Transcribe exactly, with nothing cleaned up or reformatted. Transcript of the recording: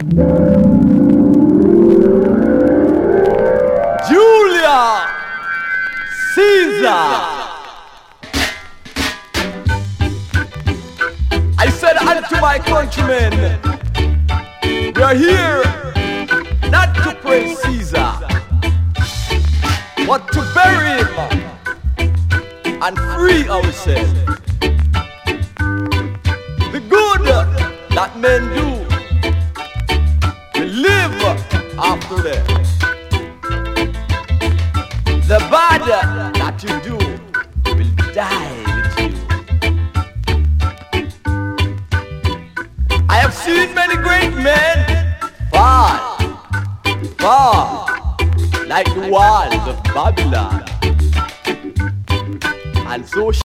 Julia Caesar. I said unto my countrymen, we are here not to praise Caesar, but to bury him and free ourselves. The good that men do will live after them. The bad that you do will die with you. I have seen many great men fall, fall like the walls of Babylon, and so